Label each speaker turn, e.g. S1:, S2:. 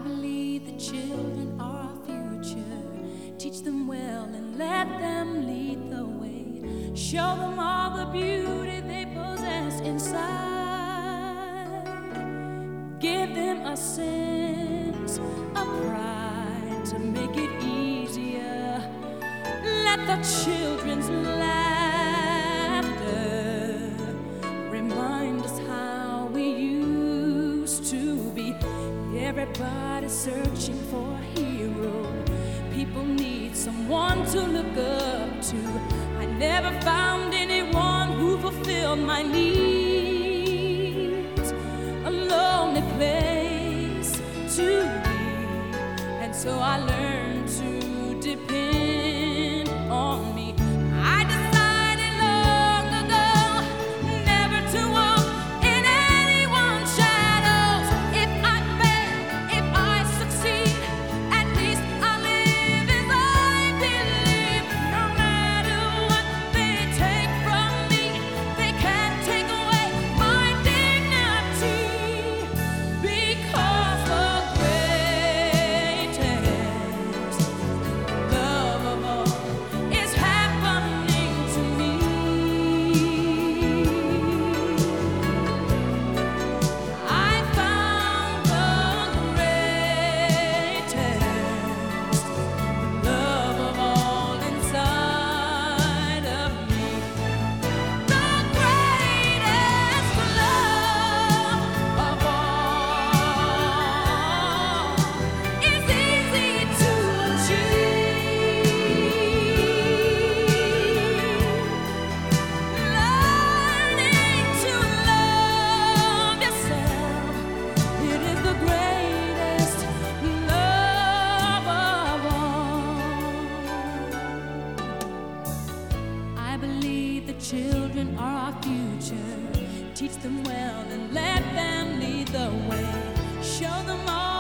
S1: believe the children are our future. Teach them well and let them lead the way. Show them all the beauty they possess inside. Give them a sense of pride to make it easier. Let the children's laughter remind us how we used to be. Everybody's searching for a hero. People need someone to look up to. I never found anyone who fulfilled my needs. A lonely place to be, and so I learned to depend on me. I decided long ago never to walk in anyone's shadows. If I fail, if I succeed, at least I'll live as I believe. No matter what they take from me, they can't take away my dignity. Because the greatest love of all is happening to me. I found the greatest love of all inside of me. The greatest love of all is easy to achieve. Learning to love yourself, it is the greatest love of all. I believe the children are our future. Teach them well and let them lead the way. Show them all